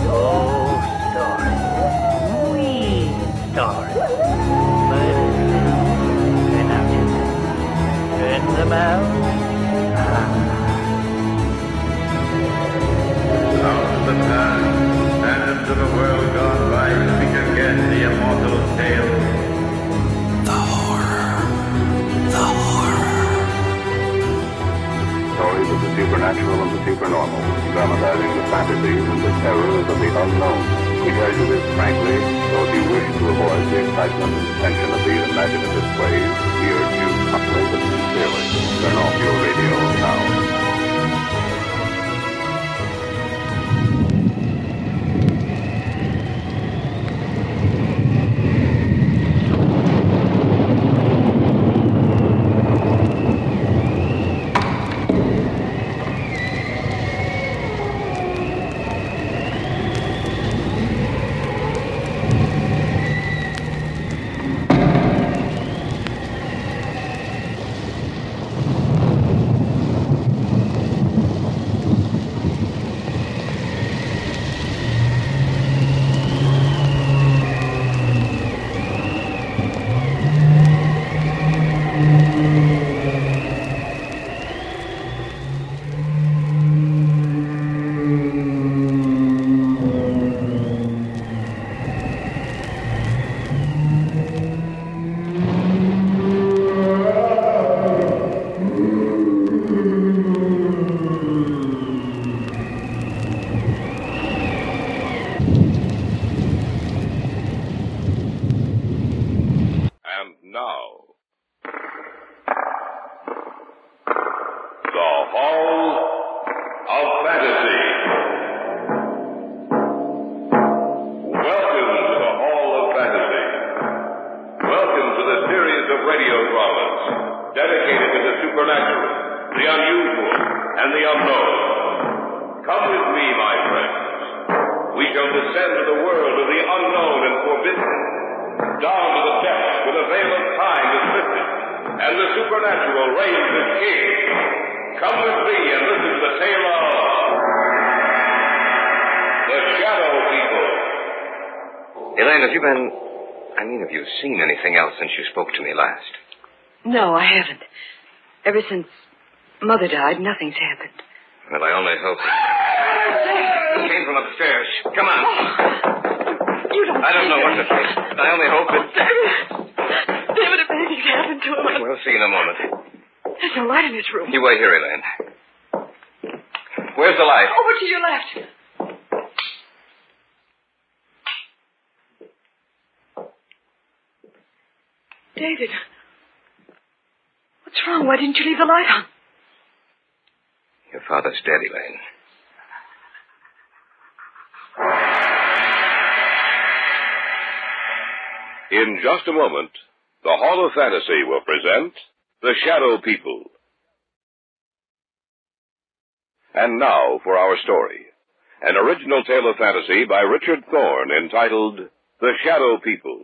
Old stories. Wee stories. But turn out your turn them out. Out of the past and into the world gone by, speak again the immortal tale. The horror. The horror. Stories of the supernatural and the supernormal, dramatizing the fantasies and the terrors of the unknown. We tell you this frankly, so if you wish to avoid the excitement and tension of these imaginative plays, we urge you humbly but sincerely, turn off your radio now. Have you seen anything else since you spoke to me last? No, I haven't. Ever since Mother died, nothing's happened. Well, I only hope... It came from upstairs. Come on. You don't... I don't know what to think. I only hope that... David, if anything's happened to him... We'll see in a moment. There's no light in his room. You wait here, Elaine. Where's the light? Over to your left. David, what's wrong? Why didn't you leave the light on? Your father's dead, Elaine. In just a moment, the Hall of Fantasy will present The Shadow People. And now for our story. An original tale of fantasy by Richard Thorne entitled The Shadow People.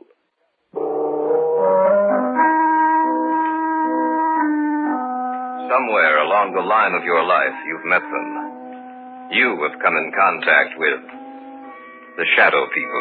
Somewhere along the line of your life, you've met them. You have come in contact with the Shadow People.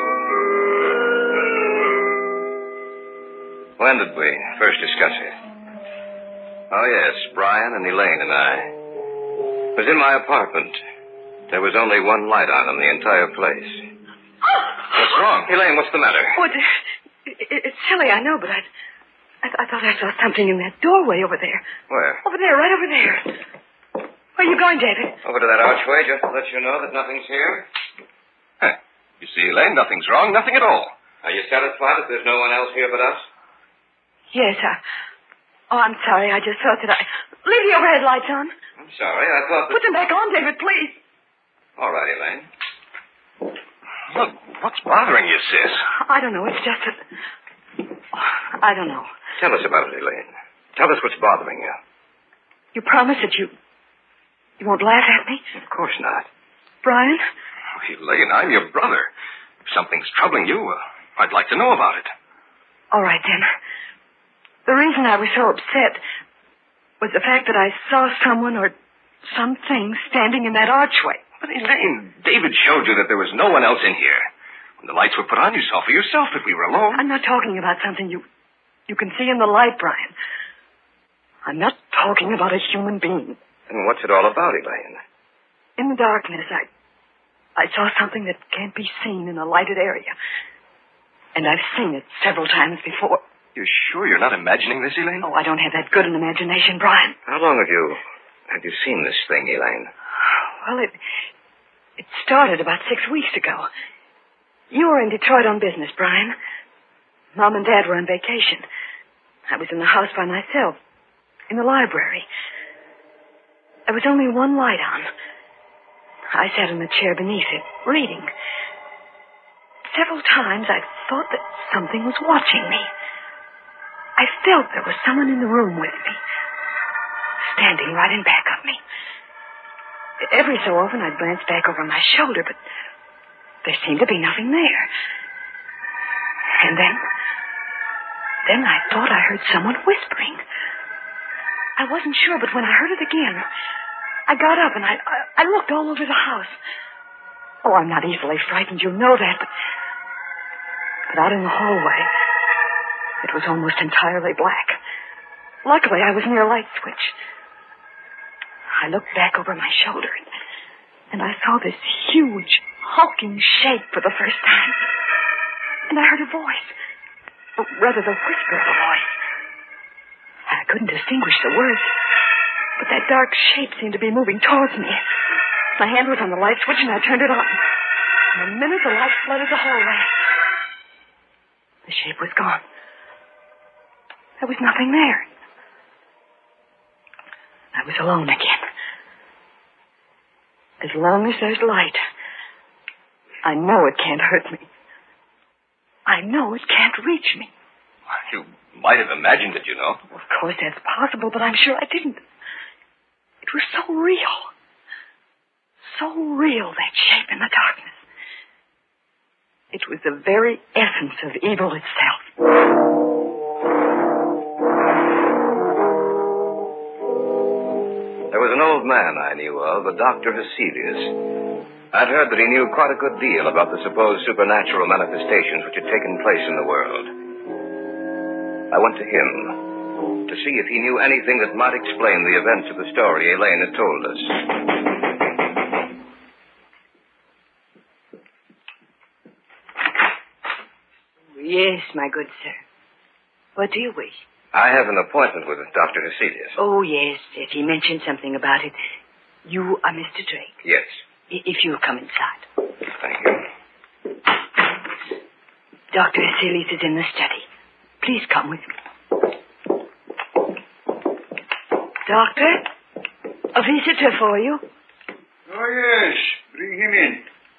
When did we first discuss it? Oh, yes, Brian and Elaine and I. It was in my apartment. There was only one light on in the entire place. What's wrong? Elaine, what's the matter? Oh, it's silly, I know, but I thought I saw something in that doorway over there. Where? Over there, right over there. Where are you going, David? Over to that archway, just to let you know that nothing's here. Huh. You see, Elaine, nothing's wrong, nothing at all. Are you satisfied that there's no one else here but us? Yes, I'm sorry. I just thought that Leave the overhead lights on. I'm sorry, I thought that... Put them back on, David, please. All right, Elaine. Look, what's bothering you, sis? I don't know. It's just that... I don't know. Tell us about it, Elaine. Tell us what's bothering you. You promise that you won't laugh at me? Of course not. Brian? Oh, Elaine, I'm your brother. If something's troubling you, I'd like to know about it. All right, then. The reason I was so upset was the fact that I saw someone or something standing in that archway. But Elaine, David showed you that there was no one else in here. When the lights were put on, you saw for yourself that we were alone. I'm not talking about something you can see in the light, Brian. I'm not talking about a human being. And what's it all about, Elaine? In the darkness, I saw something that can't be seen in a lighted area. And I've seen it several times before. You're sure you're not imagining this, Elaine? Oh, I don't have that good an imagination, Brian. How long have you seen this thing, Elaine? Well, it started about 6 weeks ago. You were in Detroit on business, Brian. Mom and Dad were on vacation. I was in the house by myself, in the library. There was only one light on. I sat in the chair beneath it, reading. Several times I thought that something was watching me. I felt there was someone in the room with me, standing right in back of me. Every so often I'd glance back over my shoulder, but there seemed to be nothing there. And then I thought I heard someone whispering. I wasn't sure, but when I heard it again, I got up and I looked all over the house. Oh, I'm not easily frightened, you know that, but out in the hallway, it was almost entirely black. Luckily, I was near a light switch. I looked back over my shoulder, and I saw this huge, hulking shape for the first time. And I heard a voice. Or rather, the whisper of a voice. I couldn't distinguish the words, but that dark shape seemed to be moving towards me. My hand was on the light switch, and I turned it on. In a minute, the light flooded the hallway. The shape was gone. There was nothing there. I was alone again. As long as there's light, I know it can't hurt me. I know it can't reach me. You might have imagined it, you know. Of course, that's possible, but I'm sure I didn't. It was so real. So real, that shape in the darkness. It was the very essence of evil itself. There was an old man I knew of, a Dr. Heselius. I'd heard that he knew quite a good deal about the supposed supernatural manifestations which had taken place in the world. I went to him to see if he knew anything that might explain the events of the story Elaine had told us. Yes, my good sir. What do you wish? I have an appointment with Dr. Heselius. Oh, yes. He mentioned something about it. You are Mr. Drake. Yes. If you'll come inside. Thank you. Dr. Heselius is in the study. Please come with me. Doctor? A visitor for you. Oh, yes. Bring him in.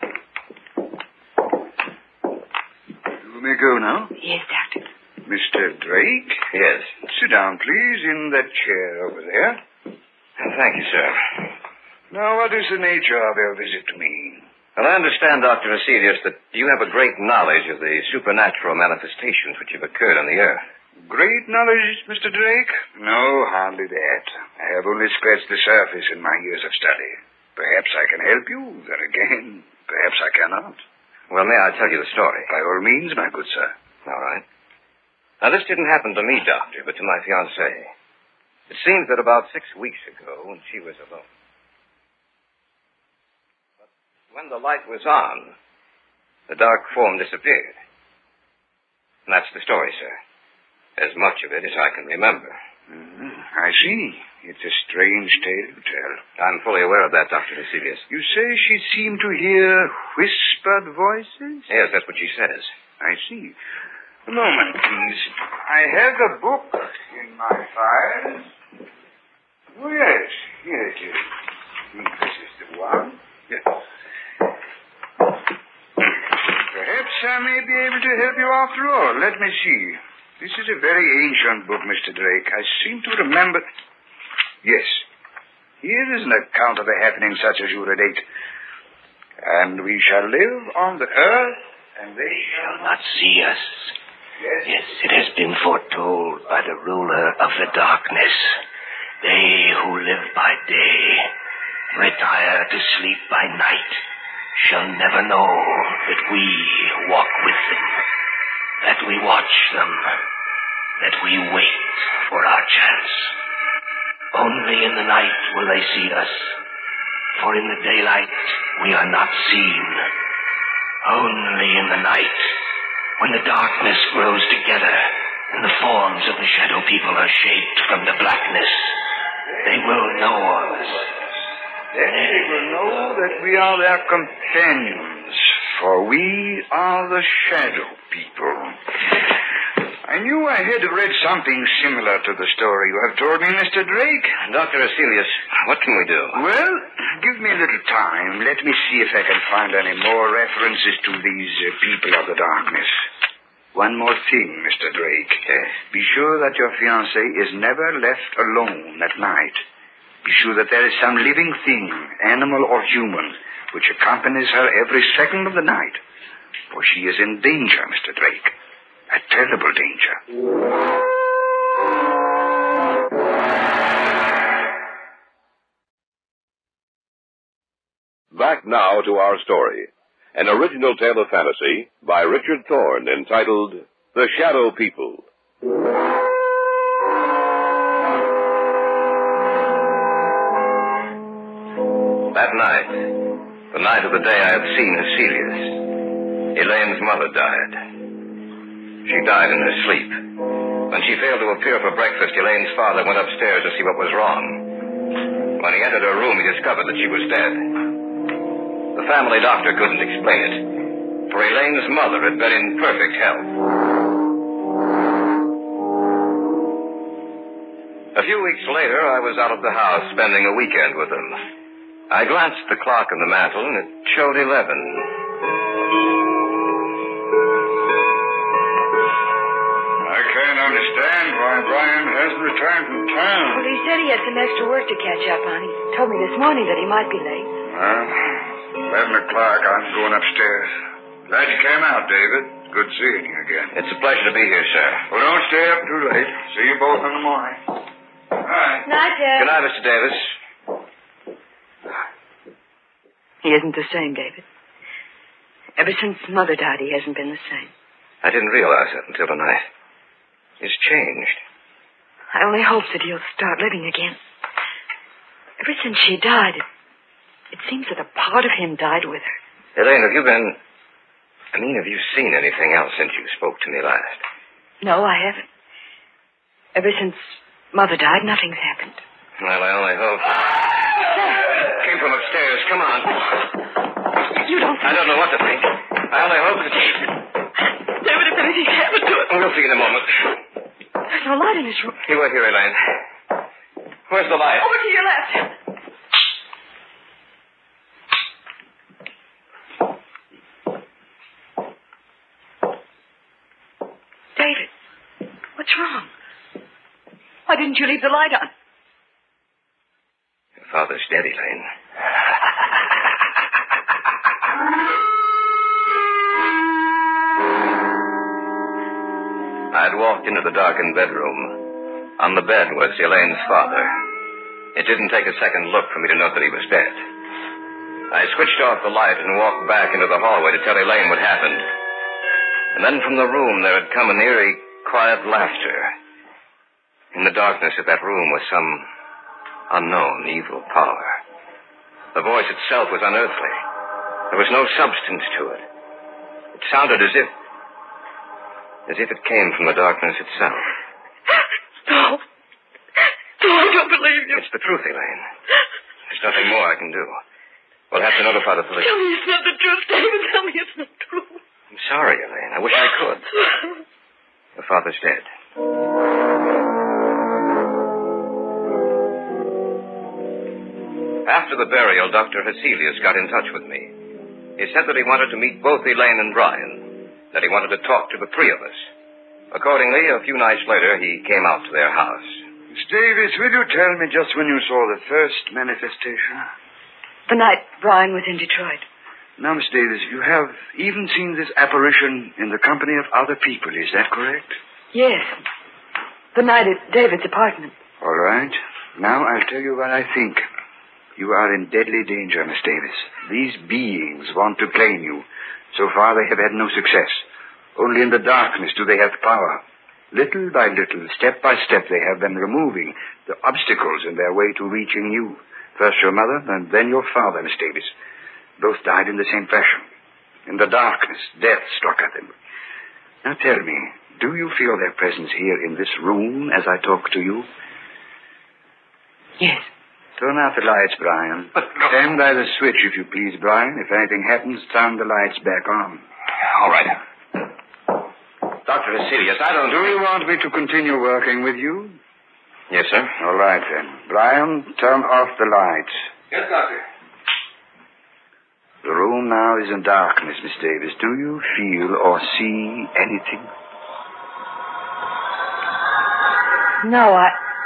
You may go now. Yes, Doctor. Mr. Drake? Yes. Sit down, please, in that chair over there. Thank you, sir. Now, what is the nature of your visit to me? Well, I understand, Dr. Heselius, that you have a great knowledge of the supernatural manifestations which have occurred on the earth. Great knowledge, Mr. Drake? No, hardly that. I have only scratched the surface in my years of study. Perhaps I can help you, then again, perhaps I cannot. Well, may I tell you the story? By all means, my good sir. All right. Now, this didn't happen to me, Doctor, but to my fiancée. It seems that about 6 weeks ago, when she was alone. But when the light was on, the dark form disappeared. And that's the story, sir. As much of it as I can remember. I see. It's a strange tale you tell. I'm fully aware of that, Dr. Heselius. You say she seemed to hear whispered voices? Yes, that's what she says. I see. A moment, please. I have the book in my files. Oh, yes. Here it is. This is the one. Yes. Perhaps I may be able to help you after all. Let me see. This is a very ancient book, Mr. Drake. I seem to remember... Yes. Here is an account of a happening such as you relate. And we shall live on the earth, and they shall not see us. Yes, it has been foretold by the ruler of the darkness. They who live by day retire to sleep by night shall never know that we walk with them, that we watch them, that we wait for our chance. Only in the night will they see us, for in the daylight we are not seen. Only in the night, when the darkness grows together and the forms of the shadow people are shaped from the blackness, they will know us. Then they will know that we are their companions, for we are the shadow people. I knew I had read something similar to the story you have told me, Mr. Drake. Dr. Aselius, what can we do? Well, give me a little time. Let me see if I can find any more references to these people of the darkness. One more thing, Mr. Drake. Yes? Be sure that your fiancée is never left alone at night. Be sure that there is some living thing, animal or human, which accompanies her every second of the night. For she is in danger, Mr. Drake. A terrible danger. Back now to our story. An original tale of fantasy by Richard Thorne entitled The Shadow People. That night, the night of the day I had seen Aselius, Elaine's mother died. She died in her sleep. When she failed to appear for breakfast, Elaine's father went upstairs to see what was wrong. When he entered her room, he discovered that she was dead. The family doctor couldn't explain it, for Elaine's mother had been in perfect health. A few weeks later, I was out of the house spending a weekend with them. I glanced at the clock on the mantel, and it showed 11. I can't understand why Brian hasn't returned from town. Well, he said he had some extra work to catch up on. He told me this morning that he might be late. Well, 11 o'clock, I'm going upstairs. Glad you came out, David. Good seeing you again. It's a pleasure to be here, sir. Well, don't stay up too late. See you both in the morning. Bye. Night, Dad. Good night, Mr. Davis. He isn't the same, David. Ever since Mother died, he hasn't been the same. I didn't realize that until tonight. He's changed. I only hope that he'll start living again. Ever since she died, it seems that a part of him died with her. Elaine, have you seen anything else since you spoke to me last? No, I haven't. Ever since Mother died, nothing's happened. Well, I only hope. Came from upstairs. Come on. You don't think... I don't know what to think. I only hope that... David, if anything happened to it... We'll see in a moment. There's no light in his room. You wait here, Elaine. Where's the light? Over to your left. David, what's wrong? Why didn't you leave the light on? Your father's dead, Elaine. I'd walked into the darkened bedroom. On the bed was Elaine's father. It didn't take a second look for me to know that he was dead. I switched off the light and walked back into the hallway to tell Elaine what happened. And then from the room there had come an eerie, quiet laughter. In the darkness of that room was some unknown evil power. The voice itself was unearthly. There was no substance to it. It sounded as if it came from the darkness itself. No. No, I don't believe you. It's the truth, Elaine. There's nothing more I can do. We'll have to notify the police. Tell me it's not the truth, David. Tell me it's not true. I'm sorry, Elaine. I wish I could. Your father's dead. After the burial, Dr. Aselius got in touch with me. He said that he wanted to meet both Elaine and Brian, that he wanted to talk to the three of us. Accordingly, a few nights later, he came out to their house. Miss Davis, will you tell me just when you saw the first manifestation? The night Brian was in Detroit. Now, Miss Davis, you have even seen this apparition in the company of other people, is that correct? Yes. The night at David's apartment. All right. Now I'll tell you what I think. You are in deadly danger, Miss Davis. These beings want to claim you. So far, they have had no success. Only in the darkness do they have power. Little by little, step by step, they have been removing the obstacles in their way to reaching you. First your mother, and then your father, Miss Davis. Both died in the same fashion. In the darkness, death struck at them. Now tell me, do you feel their presence here in this room as I talk to you? Yes. Turn out the lights, Brian. But no. Stand by the switch, if you please, Brian. If anything happens, turn the lights back on. All right. Dr. Vasilius, I don't... Do you want me to continue working with you? Yes, sir. All right, then. Brian, turn off the lights. Yes, Doctor. The room now is in darkness, Miss Davis. Do you feel or see anything? No,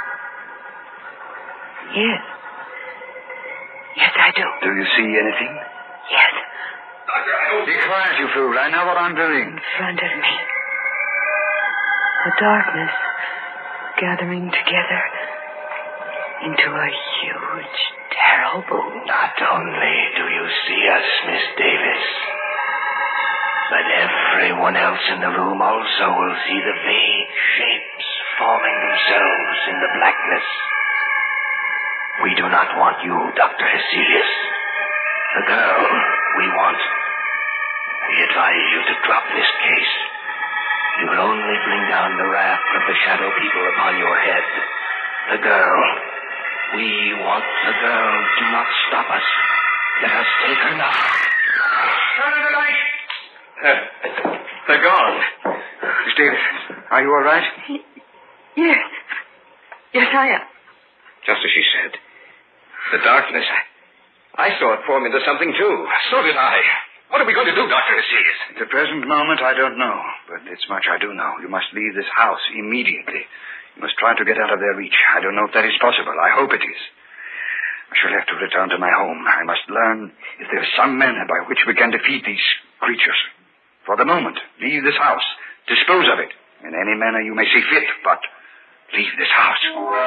Yes. Yes, I do. Do you see anything? Yes. Doctor, I don't... Be quiet, you fool. I know what I'm doing. In front of me. The darkness gathering together into a huge, terrible... Not only do you see us, Miss Davis, but everyone else in the room also will see the vague shapes forming themselves in the blackness. We do not want you, Dr. Heselius. The girl we want. We advise you to drop this case. You will only bring down the wrath of the shadow people upon your head. The girl. We want the girl. Do not stop us. Let us take her now. Turn on the light. They're gone. Miss Davis, are you all right? Yes. Yes, I am. Just as she said. The darkness. I saw it form into something, too. So did I. What are we going to do, Dr. Heselius? At the present moment, I don't know. But this much I do know. You must leave this house immediately. You must try to get out of their reach. I don't know if that is possible. I hope it is. I shall have to return to my home. I must learn if there is some manner by which we can defeat these creatures. For the moment, leave this house. Dispose of it in any manner you may see fit, but leave this house.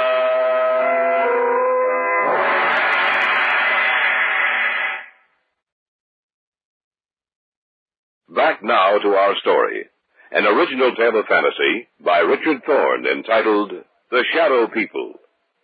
Back now to our story. An original tale of fantasy by Richard Thorne entitled The Shadow People.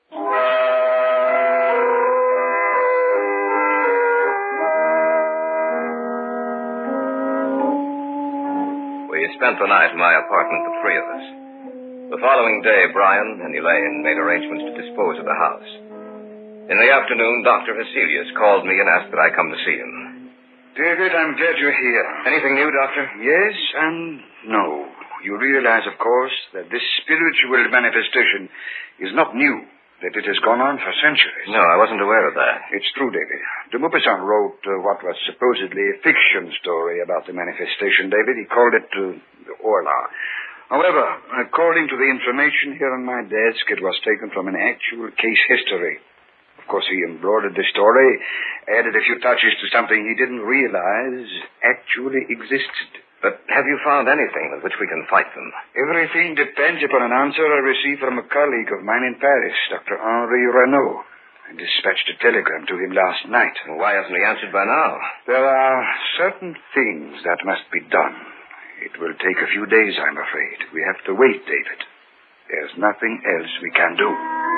We spent the night in my apartment, the three of us. The following day, Brian and Elaine made arrangements to dispose of the house. In the afternoon, Dr. Heselius called me and asked that I come to see him. David, I'm glad you're here. Anything new, Doctor? Yes and no. You realize, of course, that this spiritual manifestation is not new, that it has gone on for centuries. No, I wasn't aware of that. It's true, David. De Maupassant wrote what was supposedly a fiction story about the manifestation, David. He called it the Orla. However, according to the information here on my desk, it was taken from an actual case history. Of course, he embroidered the story, added a few touches to something he didn't realize actually existed. But have you found anything with which we can fight them? Everything depends upon an answer I received from a colleague of mine in Paris, Dr. Henri Renaud. I dispatched a telegram to him last night. Well, why hasn't he answered by now? There are certain things that must be done. It will take a few days, I'm afraid. We have to wait, David. There's nothing else we can do.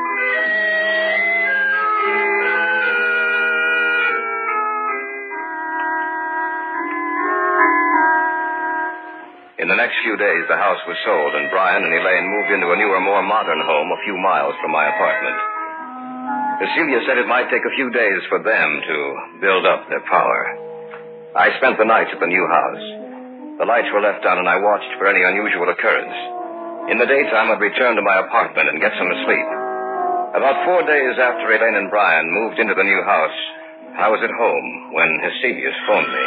In the next few days, the house was sold, and Brian and Elaine moved into a newer, more modern home a few miles from my apartment. Cecilia said it might take a few days for them to build up their power. I spent the nights at the new house. The lights were left on, and I watched for any unusual occurrence. In the daytime, I'd return to my apartment and get some sleep. About 4 days after Elaine and Brian moved into the new house, I was at home when Heselius phoned me.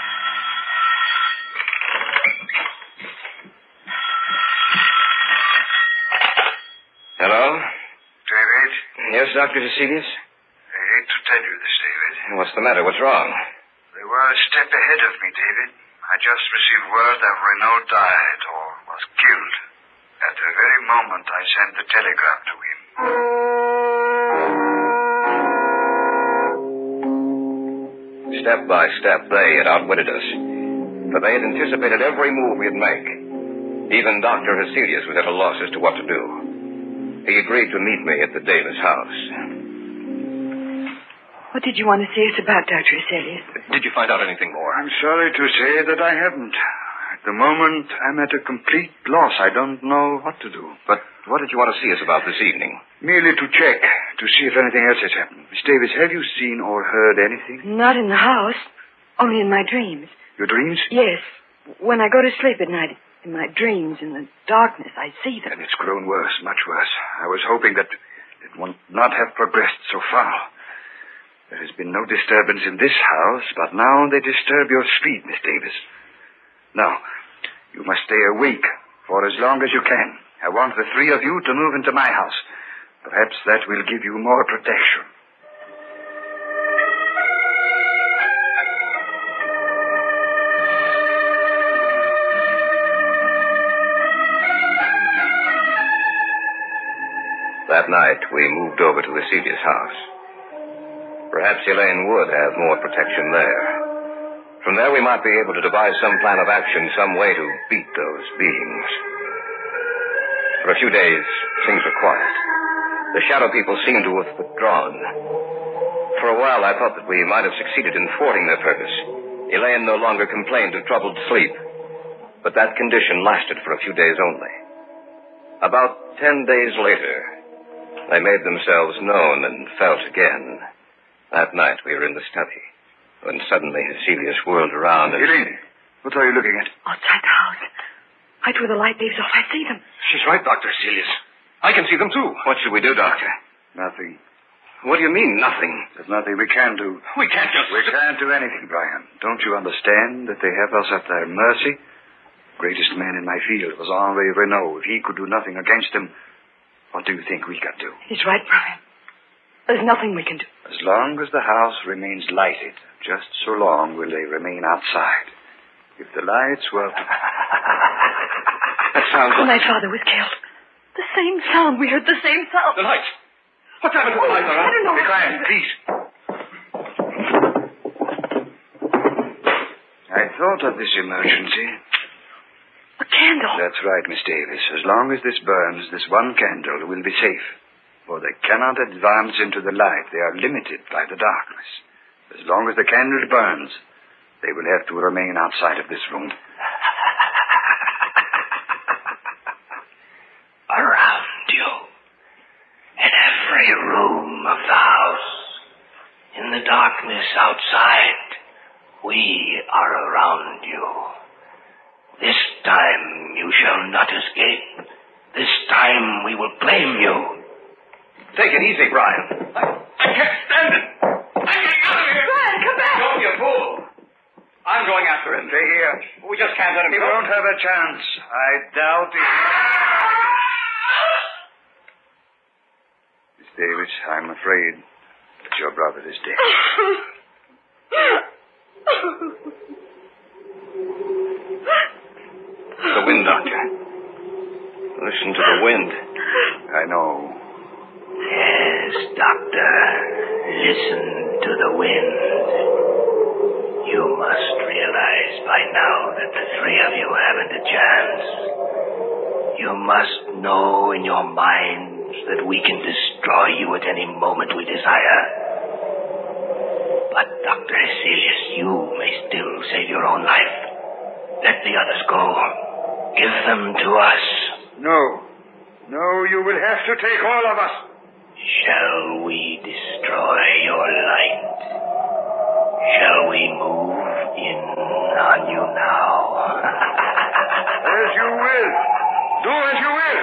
Hello? David? Yes, Dr. Heselius? I hate to tell you this, David. What's the matter? What's wrong? They were a step ahead of me, David. I just received word that Renaud died or was killed. At the very moment I sent the telegram to him. Step by step, they had outwitted us. For they had anticipated every move we'd make. Even Dr. Hecelius was at a loss as to what to do. He agreed to meet me at the Davis house. What did you want to see us about, Dr. Hecelius? Did you find out anything more? I'm sorry to say that I haven't. At the moment, I'm at a complete loss. I don't know what to do. But what did you want to see us about this evening? Merely to check, to see if anything else has happened. Miss Davis, have you seen or heard anything? Not in the house. Only in my dreams. Your dreams? Yes. When I go to sleep at night, in my dreams, in the darkness, I see them. And it's grown worse, much worse. I was hoping that it would not have progressed so far. There has been no disturbance in this house, but now they disturb your sleep, Miss Davis. Now, you must stay awake for as long as you can. I want the three of you to move into my house. Perhaps that will give you more protection. That night, we moved over to Hecelius' house. Perhaps Elaine would have more protection there. From there, we might be able to devise some plan of action, some way to beat those beings. For a few days, things were quiet. The shadow people seemed to have withdrawn. For a while, I thought that we might have succeeded in thwarting their purpose. Elaine no longer complained of troubled sleep. But that condition lasted for a few days only. About 10 days later, they made themselves known and felt again. That night, we were in the study, when suddenly Hecelius whirled around and... Elaine, what are you looking at? Outside the house. Right where the light leaves off, I see them. She's right, Dr. Hecelius. I can see them, too. What should we do, Doctor? Nothing. What do you mean, nothing? There's nothing we can do. We can't just... We can't do anything, Brian. Don't you understand that they have us at their mercy? The greatest man in my field was Henri Renault. If he could do nothing against them, what do you think we can do? He's right, Brian. There's nothing we can do. As long as the house remains lighted, just so long will they remain outside. If the lights were... That sounds When like... my father was killed. The same sound. We heard the same sound. The lights. What's happened to the lights, I don't know. Be quiet, please. I thought of this emergency. A candle. That's right, Miss Davis. As long as this burns, this one candle will be safe. For they cannot advance into the light. They are limited by the darkness. As long as the candle burns, they will have to remain outside of this room. Around you, in every room of the house, in the darkness outside, we are around you. This time you shall not escape. This time we will blame you. Take it easy, Brian. I can't stand it. I'm getting out of here. Brian, come back. Don't be a fool. I'm going after him. Stay here. We just can't let him He go. won't have a chance. I doubt it. Miss Davis, I'm afraid that your brother is dead. The wind, Doctor. Listen to the wind. I know. Yes, Doctor, listen to the wind. You must realize by now that the three of you haven't a chance. You must know in your minds that we can destroy you at any moment we desire. But, Dr. Hecelius, you may still save your own life. Let the others go. Give them to us. No. No, you will have to take all of us. Shall we destroy your light? Shall we move in on you now? As you will. Do as you will.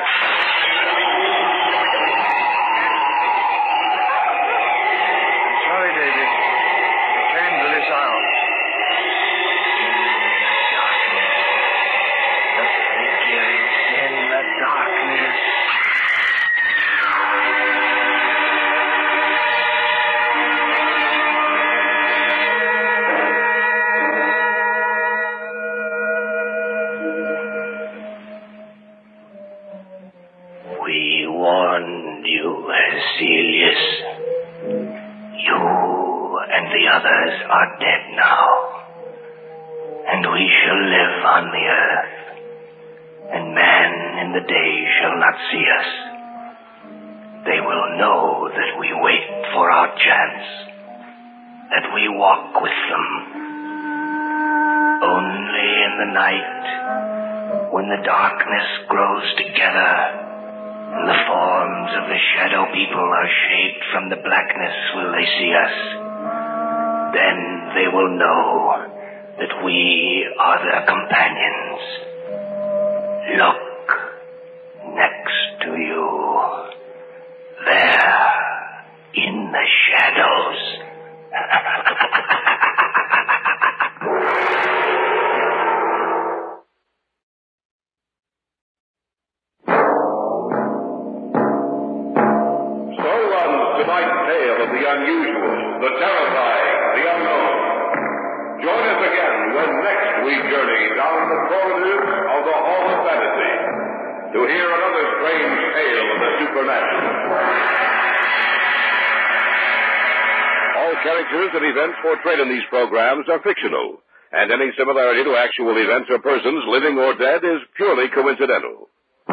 I'm sorry, David. The candle is out. The figures in the darkness. We warned you, Hecelius. You and the others are dead and we shall live on the earth, and man in the day shall not see us. They will know that we wait for our chance, that we walk with them. Only in the night, when the darkness grows together, and the forms of the shadow people are shaped from the blackness, will they see us. Then they will know that we are their companions. Look next to you, there in the shadows. The unusual, the terrifying, the unknown. Join us again when next we journey down the corridors of the Hall of Fantasy to hear another strange tale of the supernatural. All characters and events portrayed in these programs are fictional, and any similarity to actual events or persons, living or dead, is purely coincidental.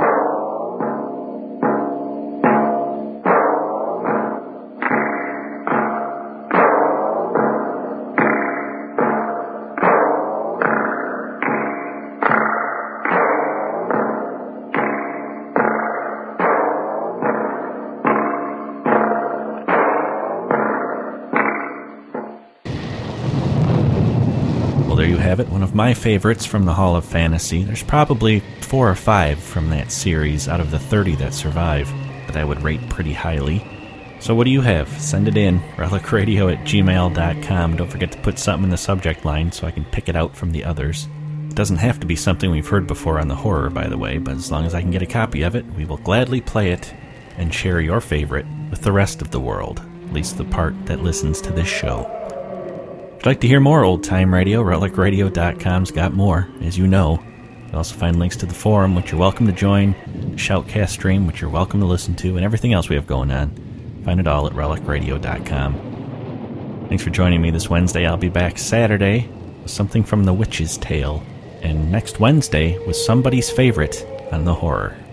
There you have it, one of my favorites from the Hall of Fantasy. There's probably 4 or 5 from that series out of the 30 that survive that I would rate pretty highly. So what do you have? Send it in, relicradio@gmail.com. Don't forget to put something in the subject line so I can pick it out from the others. It doesn't have to be something we've heard before on the horror, by the way, but as long as I can get a copy of it, we will gladly play it and share your favorite with the rest of the world, at least the part that listens to this show. If you'd like to hear more old-time radio, relicradio.com's got more, as you know. You'll also find links to the forum, which you're welcome to join, the Shoutcast stream, which you're welcome to listen to, and everything else we have going on. Find it all at relicradio.com. Thanks for joining me this Wednesday. I'll be back Saturday with something from The Witch's Tale, and next Wednesday with somebody's favorite on the horror.